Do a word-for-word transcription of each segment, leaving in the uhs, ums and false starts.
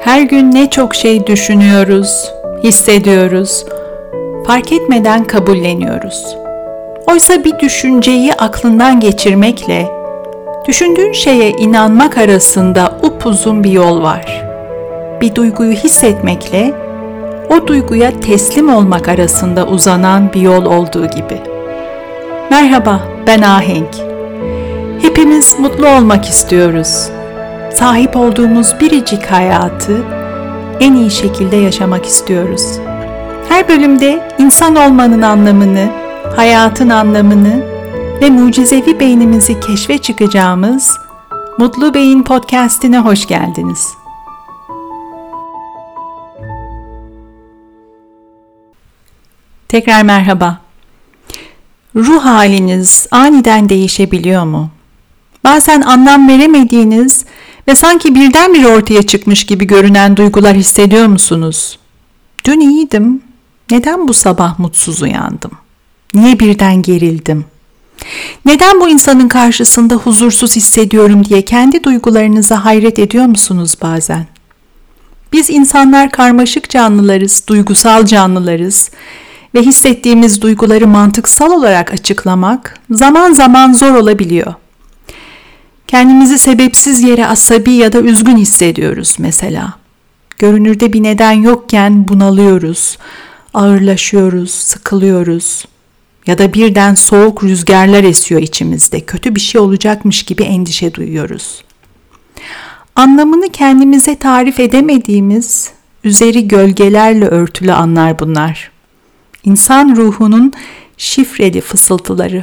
Her gün ne çok şey düşünüyoruz, hissediyoruz, fark etmeden kabulleniyoruz. Oysa bir düşünceyi aklından geçirmekle, düşündüğün şeye inanmak arasında upuzun bir yol var. Bir duyguyu hissetmekle, o duyguya teslim olmak arasında uzanan bir yol olduğu gibi. Merhaba, ben Ahenk. Hepimiz mutlu olmak istiyoruz. Sahip olduğumuz biricik hayatı en iyi şekilde yaşamak istiyoruz. Her bölümde insan olmanın anlamını, hayatın anlamını ve mucizevi beynimizi keşfe çıkacağımız Mutlu Beyin Podcast'ine hoş geldiniz. Tekrar merhaba. Ruh haliniz aniden değişebiliyor mu? Bazen anlam veremediğiniz ve sanki birdenbire ortaya çıkmış gibi görünen duygular hissediyor musunuz? Dün iyiydim. Neden bu sabah mutsuz uyandım? Niye birden gerildim? Neden bu insanın karşısında huzursuz hissediyorum diye kendi duygularınıza hayret ediyor musunuz bazen? Biz insanlar karmaşık canlılarız, duygusal canlılarız ve hissettiğimiz duyguları mantıksal olarak açıklamak zaman zaman zor olabiliyor. Kendimizi sebepsiz yere asabi ya da üzgün hissediyoruz mesela. Görünürde bir neden yokken bunalıyoruz, ağırlaşıyoruz, sıkılıyoruz. Ya da birden soğuk rüzgarlar esiyor içimizde, kötü bir şey olacakmış gibi endişe duyuyoruz. Anlamını kendimize tarif edemediğimiz, üzeri gölgelerle örtülü anlar bunlar. İnsan ruhunun şifreli fısıltıları.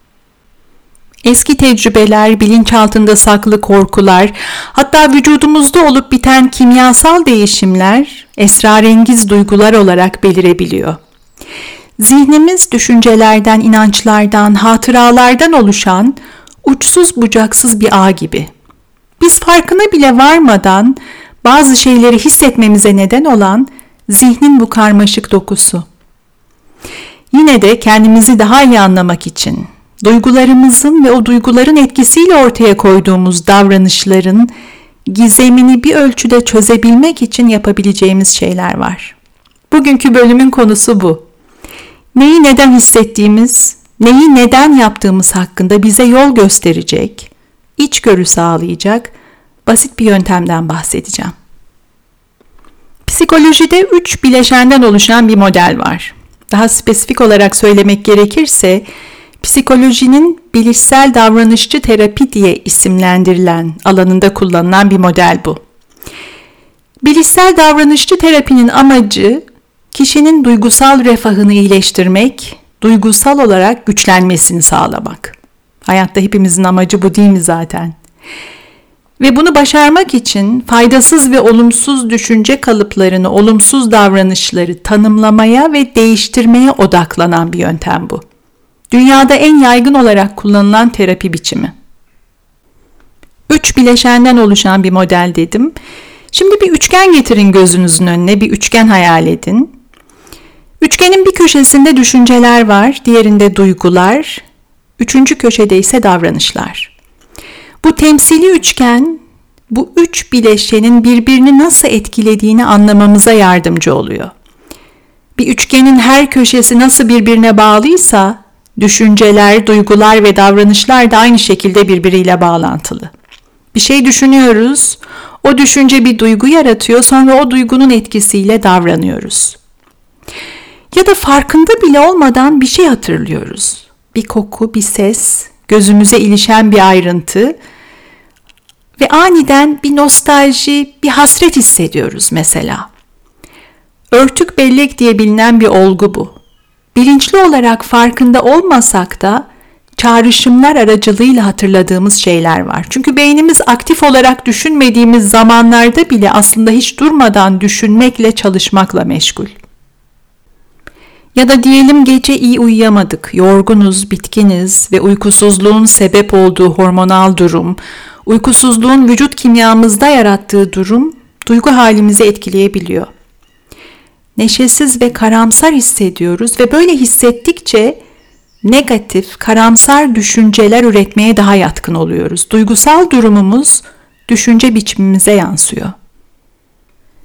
Eski tecrübeler, bilinçaltında saklı korkular, hatta vücudumuzda olup biten kimyasal değişimler esrarengiz duygular olarak belirebiliyor. Zihnimiz düşüncelerden, inançlardan, hatıralardan oluşan uçsuz bucaksız bir ağ gibi. Biz farkına bile varmadan bazı şeyleri hissetmemize neden olan zihnin bu karmaşık dokusu. Yine de kendimizi daha iyi anlamak için, duygularımızın ve o duyguların etkisiyle ortaya koyduğumuz davranışların gizemini bir ölçüde çözebilmek için yapabileceğimiz şeyler var. Bugünkü bölümün konusu bu. Neyi neden hissettiğimiz, neyi neden yaptığımız hakkında bize yol gösterecek, içgörü sağlayacak basit bir yöntemden bahsedeceğim. Psikolojide üç bileşenden oluşan bir model var. Daha spesifik olarak söylemek gerekirse, psikolojinin bilişsel davranışçı terapi diye isimlendirilen alanında kullanılan bir model bu. Bilişsel davranışçı terapinin amacı, kişinin duygusal refahını iyileştirmek, duygusal olarak güçlenmesini sağlamak. Hayatta hepimizin amacı bu değil mi zaten? Ve bunu başarmak için faydasız ve olumsuz düşünce kalıplarını, olumsuz davranışları tanımlamaya ve değiştirmeye odaklanan bir yöntem bu. Dünyada en yaygın olarak kullanılan terapi biçimi. Üç bileşenden oluşan bir model dedim. Şimdi bir üçgen getirin gözünüzün önüne, bir üçgen hayal edin. Üçgenin bir köşesinde düşünceler var, diğerinde duygular, üçüncü köşede ise davranışlar. Bu temsili üçgen, bu üç bileşenin birbirini nasıl etkilediğini anlamamıza yardımcı oluyor. Bir üçgenin her köşesi nasıl birbirine bağlıysa, düşünceler, duygular ve davranışlar da aynı şekilde birbiriyle bağlantılı. Bir şey düşünüyoruz, o düşünce bir duygu yaratıyor, sonra o duygunun etkisiyle davranıyoruz. Ya da farkında bile olmadan bir şey hatırlıyoruz. Bir koku, bir ses, gözümüze ilişen bir ayrıntı ve aniden bir nostalji, bir hasret hissediyoruz mesela. Örtük bellek diye bilinen bir olgu bu. Bilinçli olarak farkında olmasak da çağrışımlar aracılığıyla hatırladığımız şeyler var. Çünkü beynimiz aktif olarak düşünmediğimiz zamanlarda bile aslında hiç durmadan düşünmekle, çalışmakla meşgul. Ya da diyelim gece iyi uyuyamadık, yorgunuz, bitkiniz ve uykusuzluğun sebep olduğu hormonal durum, uykusuzluğun vücut kimyamızda yarattığı durum, duygu halimizi etkileyebiliyor. Neşesiz ve karamsar hissediyoruz ve böyle hissettikçe negatif, karamsar düşünceler üretmeye daha yatkın oluyoruz. Duygusal durumumuz düşünce biçimimize yansıyor.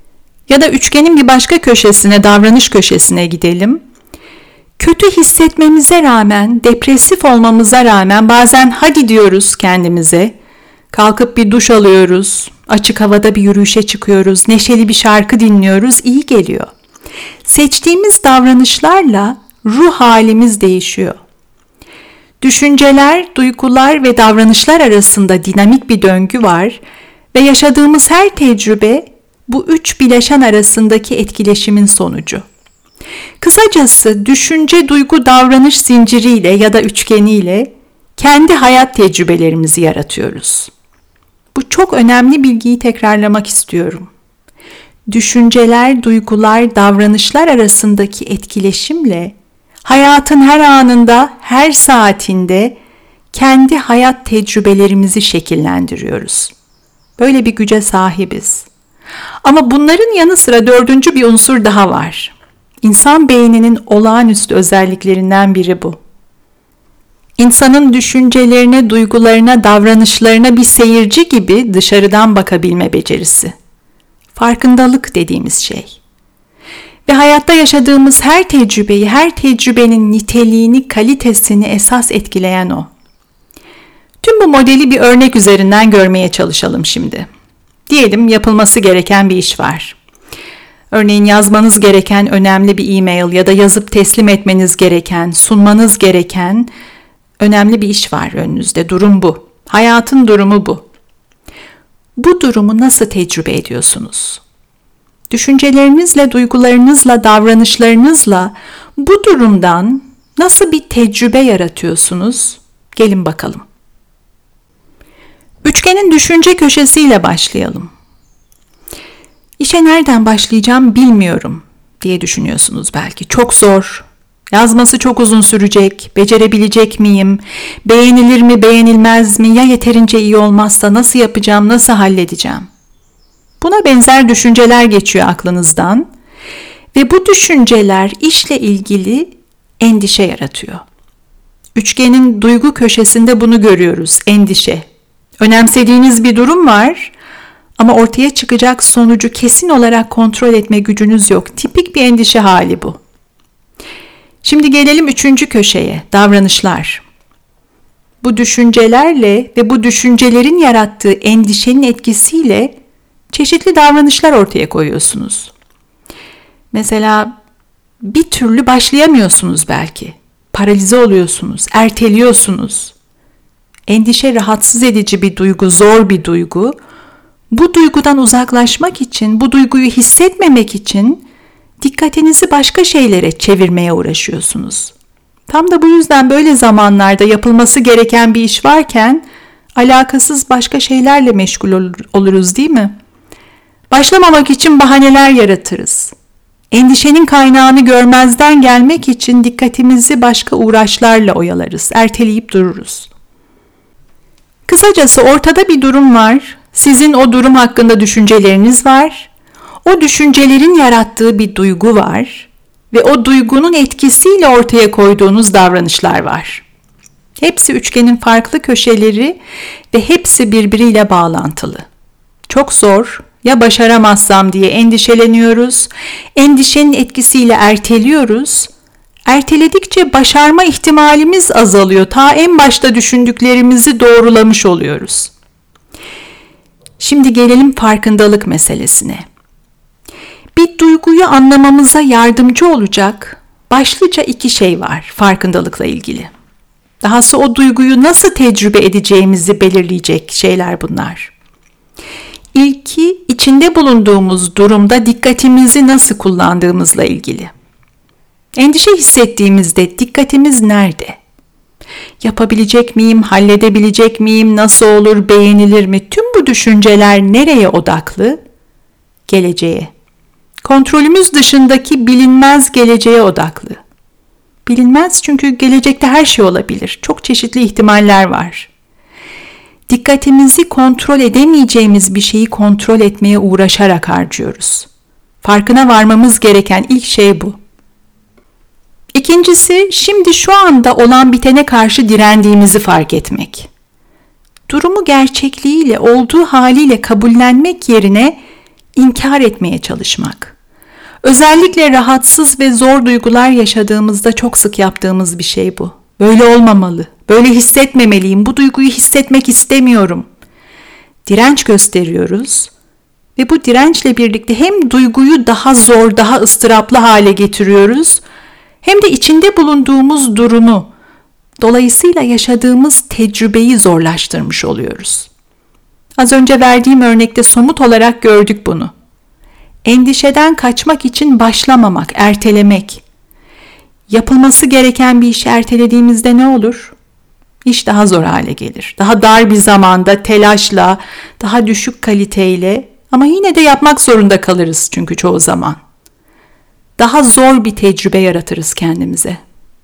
Ya da üçgenin bir başka köşesine, davranış köşesine gidelim. Kötü hissetmemize rağmen, depresif olmamıza rağmen bazen hadi diyoruz kendimize. Kalkıp bir duş alıyoruz, açık havada bir yürüyüşe çıkıyoruz, neşeli bir şarkı dinliyoruz, iyi geliyor. Seçtiğimiz davranışlarla ruh halimiz değişiyor. Düşünceler, duygular ve davranışlar arasında dinamik bir döngü var ve yaşadığımız her tecrübe bu üç bileşen arasındaki etkileşimin sonucu. Kısacası düşünce, duygu, davranış zinciriyle ya da üçgeniyle kendi hayat tecrübelerimizi yaratıyoruz. Bu çok önemli bilgiyi tekrarlamak istiyorum. Düşünceler, duygular, davranışlar arasındaki etkileşimle hayatın her anında, her saatinde kendi hayat tecrübelerimizi şekillendiriyoruz. Böyle bir güce sahibiz. Ama bunların yanı sıra dördüncü bir unsur daha var. İnsan beyninin olağanüstü özelliklerinden biri bu. İnsanın düşüncelerine, duygularına, davranışlarına bir seyirci gibi dışarıdan bakabilme becerisi. Farkındalık dediğimiz şey. Ve hayatta yaşadığımız her tecrübeyi, her tecrübenin niteliğini, kalitesini esas etkileyen o. Tüm bu modeli bir örnek üzerinden görmeye çalışalım şimdi. Diyelim yapılması gereken bir iş var. Örneğin yazmanız gereken önemli bir e-mail ya da yazıp teslim etmeniz gereken, sunmanız gereken önemli bir iş var önünüzde. Durum bu. Hayatın durumu bu. Bu durumu nasıl tecrübe ediyorsunuz? Düşüncelerinizle, duygularınızla, davranışlarınızla bu durumdan nasıl bir tecrübe yaratıyorsunuz? Gelin bakalım. Üçgenin düşünce köşesiyle başlayalım. İşe nereden başlayacağım bilmiyorum diye düşünüyorsunuz belki. Çok zor. Yazması çok uzun sürecek. Becerebilecek miyim? Beğenilir mi, beğenilmez mi? Ya yeterince iyi olmazsa nasıl yapacağım, nasıl halledeceğim? Buna benzer düşünceler geçiyor aklınızdan ve bu düşünceler işle ilgili endişe yaratıyor. Üçgenin duygu köşesinde bunu görüyoruz, endişe. Önemsediğiniz bir durum var ama ortaya çıkacak sonucu kesin olarak kontrol etme gücünüz yok. Tipik bir endişe hali bu. Şimdi gelelim üçüncü köşeye, davranışlar. Bu düşüncelerle ve bu düşüncelerin yarattığı endişenin etkisiyle çeşitli davranışlar ortaya koyuyorsunuz. Mesela bir türlü başlayamıyorsunuz belki. Paralize oluyorsunuz, erteliyorsunuz. Endişe rahatsız edici bir duygu, zor bir duygu. Bu duygudan uzaklaşmak için, bu duyguyu hissetmemek için dikkatinizi başka şeylere çevirmeye uğraşıyorsunuz. Tam da bu yüzden böyle zamanlarda yapılması gereken bir iş varken alakasız başka şeylerle meşgul oluruz, değil mi? Başlamamak için bahaneler yaratırız. Endişenin kaynağını görmezden gelmek için dikkatimizi başka uğraşlarla oyalarız, erteleyip dururuz. Kısacası ortada bir durum var. Sizin o durum hakkında düşünceleriniz var. O düşüncelerin yarattığı bir duygu var ve o duygunun etkisiyle ortaya koyduğunuz davranışlar var. Hepsi üçgenin farklı köşeleri ve hepsi birbiriyle bağlantılı. Çok zor, ya başaramazsam diye endişeleniyoruz, endişenin etkisiyle erteliyoruz. Erteledikçe başarma ihtimalimiz azalıyor. Ta en başta düşündüklerimizi doğrulamış oluyoruz. Şimdi gelelim farkındalık meselesine. Bir duyguyu anlamamıza yardımcı olacak başlıca iki şey var farkındalıkla ilgili. Dahası o duyguyu nasıl tecrübe edeceğimizi belirleyecek şeyler bunlar. İlki, içinde bulunduğumuz durumda dikkatimizi nasıl kullandığımızla ilgili. Endişe hissettiğimizde dikkatimiz nerede? Yapabilecek miyim, halledebilecek miyim, nasıl olur, beğenilir mi? Tüm bu düşünceler nereye odaklı? Geleceğe. Kontrolümüz dışındaki bilinmez geleceğe odaklı. Bilinmez çünkü gelecekte her şey olabilir. Çok çeşitli ihtimaller var. Dikkatimizi kontrol edemeyeceğimiz bir şeyi kontrol etmeye uğraşarak harcıyoruz. Farkına varmamız gereken ilk şey bu. İkincisi, şimdi şu anda olan bitene karşı direndiğimizi fark etmek. Durumu gerçekliğiyle, olduğu haliyle kabullenmek yerine İnkar etmeye çalışmak. Özellikle rahatsız ve zor duygular yaşadığımızda çok sık yaptığımız bir şey bu. Böyle olmamalı, böyle hissetmemeliyim, bu duyguyu hissetmek istemiyorum. Direnç gösteriyoruz ve bu dirençle birlikte hem duyguyu daha zor, daha ıstıraplı hale getiriyoruz, hem de içinde bulunduğumuz durumu, dolayısıyla yaşadığımız tecrübeyi zorlaştırmış oluyoruz. Az önce verdiğim örnekte somut olarak gördük bunu. Endişeden kaçmak için başlamamak, ertelemek. Yapılması gereken bir işi ertelediğimizde ne olur? İş daha zor hale gelir. Daha dar bir zamanda, telaşla, daha düşük kaliteyle ama yine de yapmak zorunda kalırız çünkü çoğu zaman. Daha zor bir tecrübe yaratırız kendimize.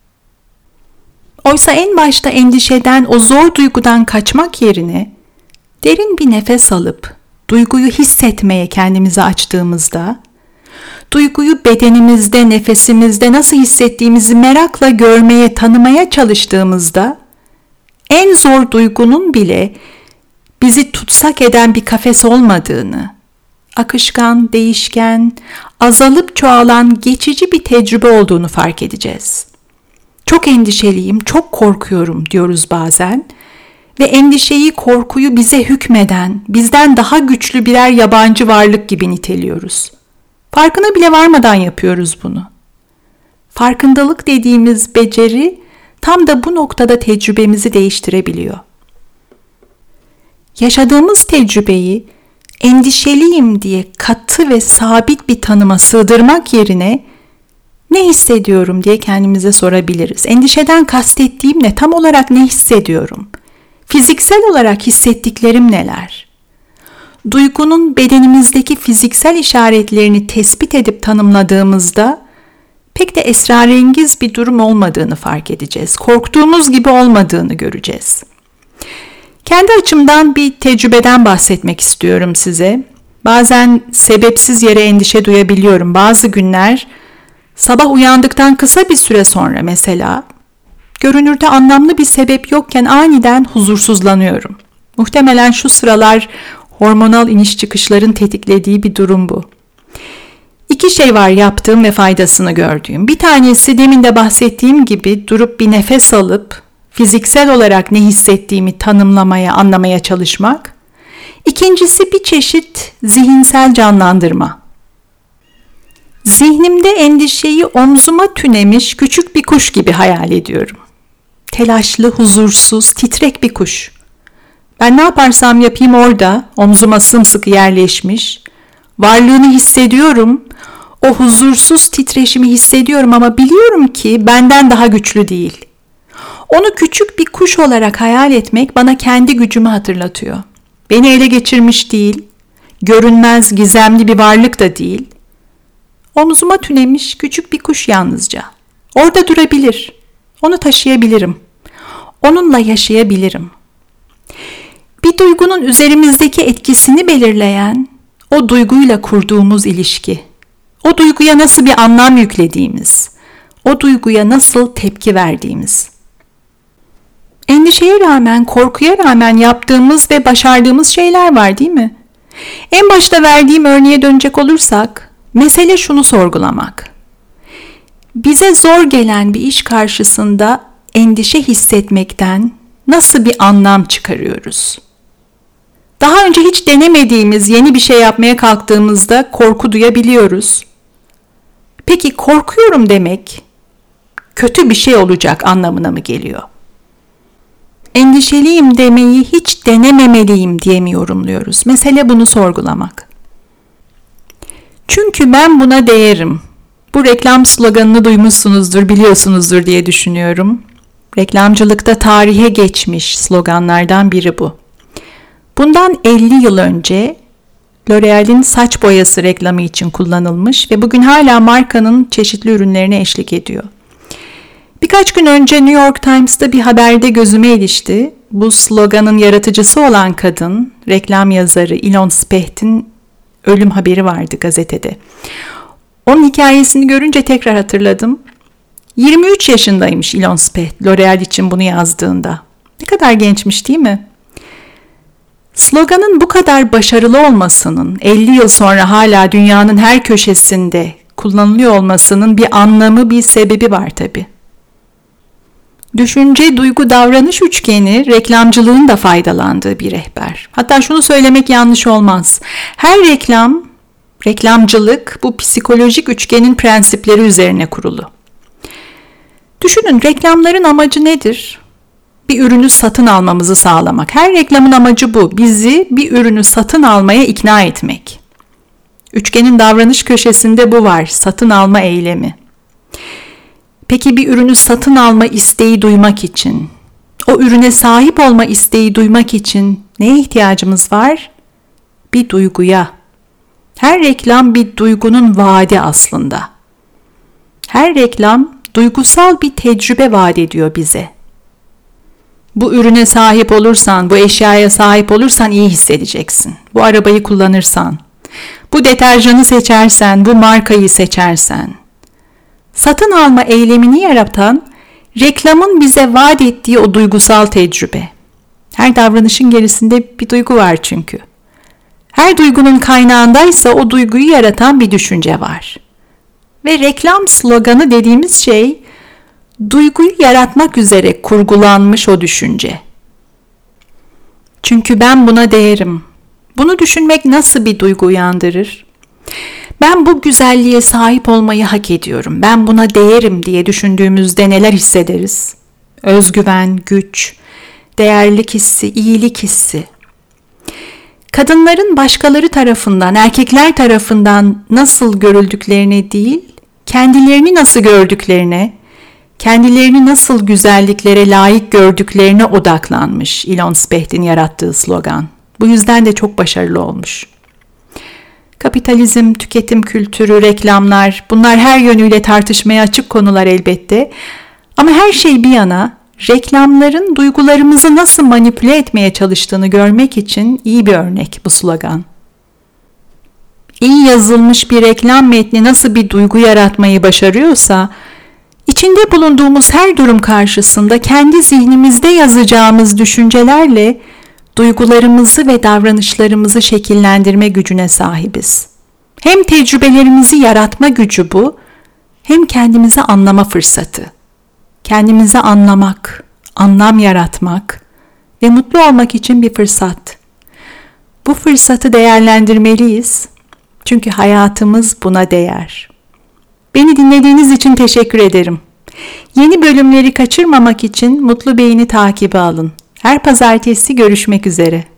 Oysa en başta endişeden, o zor duygudan kaçmak yerine derin bir nefes alıp duyguyu hissetmeye kendimizi açtığımızda, duyguyu bedenimizde, nefesimizde nasıl hissettiğimizi merakla görmeye, tanımaya çalıştığımızda, en zor duygunun bile bizi tutsak eden bir kafes olmadığını, akışkan, değişken, azalıp çoğalan geçici bir tecrübe olduğunu fark edeceğiz. Çok endişeliyim, çok korkuyorum diyoruz bazen ve endişeyi, korkuyu bize hükmeden, bizden daha güçlü birer yabancı varlık gibi niteliyoruz. Farkına bile varmadan yapıyoruz bunu. Farkındalık dediğimiz beceri tam da bu noktada tecrübemizi değiştirebiliyor. Yaşadığımız tecrübeyi endişeliyim diye katı ve sabit bir tanıma sığdırmak yerine ne hissediyorum diye kendimize sorabiliriz. Endişeden kastettiğim ne? Tam olarak ne hissediyorum? Fiziksel olarak hissettiklerim neler? Duygunun bedenimizdeki fiziksel işaretlerini tespit edip tanımladığımızda pek de esrarengiz bir durum olmadığını fark edeceğiz. Korktuğumuz gibi olmadığını göreceğiz. Kendi açımdan bir tecrübeden bahsetmek istiyorum size. Bazen sebepsiz yere endişe duyabiliyorum. Bazı günler sabah uyandıktan kısa bir süre sonra mesela görünürde anlamlı bir sebep yokken aniden huzursuzlanıyorum. Muhtemelen şu sıralar hormonal iniş çıkışların tetiklediği bir durum bu. İki şey var yaptığım ve faydasını gördüğüm. Bir tanesi demin de bahsettiğim gibi durup bir nefes alıp fiziksel olarak ne hissettiğimi tanımlamaya, anlamaya çalışmak. İkincisi bir çeşit zihinsel canlandırma. Zihnimde endişeyi omzuma tünemiş küçük bir kuş gibi hayal ediyorum. Telaşlı, huzursuz, titrek bir kuş. Ben ne yaparsam yapayım orada, omzuma sımsıkı yerleşmiş. Varlığını hissediyorum, o huzursuz titreşimi hissediyorum ama biliyorum ki benden daha güçlü değil. Onu küçük bir kuş olarak hayal etmek bana kendi gücümü hatırlatıyor. Beni ele geçirmiş değil, görünmez, gizemli bir varlık da değil. Omzuma tünemiş küçük bir kuş yalnızca. Orada durabilir, onu taşıyabilirim, onunla yaşayabilirim. Bir duygunun üzerimizdeki etkisini belirleyen o duyguyla kurduğumuz ilişki, o duyguya nasıl bir anlam yüklediğimiz, o duyguya nasıl tepki verdiğimiz. Endişeye rağmen, korkuya rağmen yaptığımız ve başardığımız şeyler var değil mi? En başta verdiğim örneğe dönecek olursak, mesele şunu sorgulamak. Bize zor gelen bir iş karşısında endişe hissetmekten nasıl bir anlam çıkarıyoruz? Daha önce hiç denemediğimiz yeni bir şey yapmaya kalktığımızda korku duyabiliyoruz. Peki korkuyorum demek kötü bir şey olacak anlamına mı geliyor? Endişeliyim demeyi hiç denememeliyim diye mi yorumluyoruz? Mesele bunu sorgulamak. Çünkü ben buna değerim. Bu reklam sloganını duymuşsunuzdur, biliyorsunuzdur diye düşünüyorum. Reklamcılıkta tarihe geçmiş sloganlardan biri bu. Bundan elli yıl önce L'Oreal'in saç boyası reklamı için kullanılmış ve bugün hala markanın çeşitli ürünlerine eşlik ediyor. Birkaç gün önce New York Times'ta bir haberde gözüme ilişti. Bu sloganın yaratıcısı olan kadın, reklam yazarı Elon Specht'in ölüm haberi vardı gazetede. Onun hikayesini görünce tekrar hatırladım. yirmi üç yaşındaymış Elon Specht, L'Oreal için bunu yazdığında. Ne kadar gençmiş değil mi? Sloganın bu kadar başarılı olmasının, elli yıl sonra hala dünyanın her köşesinde kullanılıyor olmasının bir anlamı, bir sebebi var tabii. Düşünce, duygu, davranış üçgeni reklamcılığın da faydalandığı bir rehber. Hatta şunu söylemek yanlış olmaz. Her reklam, reklamcılık bu psikolojik üçgenin prensipleri üzerine kurulu. Düşünün, reklamların amacı nedir? Bir ürünü satın almamızı sağlamak. Her reklamın amacı bu. Bizi bir ürünü satın almaya ikna etmek. Üçgenin davranış köşesinde bu var. Satın alma eylemi. Peki bir ürünü satın alma isteği duymak için, o ürüne sahip olma isteği duymak için neye ihtiyacımız var? Bir duyguya. Her reklam bir duygunun vaadi aslında. Her reklam duygusal bir tecrübe vaat ediyor bize. Bu ürüne sahip olursan, bu eşyaya sahip olursan iyi hissedeceksin. Bu arabayı kullanırsan, bu deterjanı seçersen, bu markayı seçersen. Satın alma eylemini yaratan, reklamın bize vaat ettiği o duygusal tecrübe. Her davranışın gerisinde bir duygu var çünkü. Her duygunun kaynağındaysa o duyguyu yaratan bir düşünce var. Ve reklam sloganı dediğimiz şey, duyguyu yaratmak üzere kurgulanmış o düşünce. Çünkü ben buna değerim. Bunu düşünmek nasıl bir duygu uyandırır? Ben bu güzelliğe sahip olmayı hak ediyorum. Ben buna değerim diye düşündüğümüzde neler hissederiz? Özgüven, güç, değerlilik hissi, iyilik hissi. Kadınların başkaları tarafından, erkekler tarafından nasıl görüldüklerine değil, kendilerini nasıl gördüklerine, kendilerini nasıl güzelliklere layık gördüklerine odaklanmış Elon Specht'in yarattığı slogan. Bu yüzden de çok başarılı olmuş. Kapitalizm, tüketim kültürü, reklamlar, bunlar her yönüyle tartışmaya açık konular elbette. Ama her şey bir yana, reklamların duygularımızı nasıl manipüle etmeye çalıştığını görmek için iyi bir örnek bu slogan. İyi yazılmış bir reklam metni nasıl bir duygu yaratmayı başarıyorsa, İçinde bulunduğumuz her durum karşısında kendi zihnimizde yazacağımız düşüncelerle duygularımızı ve davranışlarımızı şekillendirme gücüne sahibiz. Hem tecrübelerimizi yaratma gücü bu, hem kendimizi anlama fırsatı. Kendimizi anlamak, anlam yaratmak ve mutlu olmak için bir fırsat. Bu fırsatı değerlendirmeliyiz. Çünkü hayatımız buna değer. Beni dinlediğiniz için teşekkür ederim. Yeni bölümleri kaçırmamak için Mutlu Beyin'i takibe alın. Her pazartesi görüşmek üzere.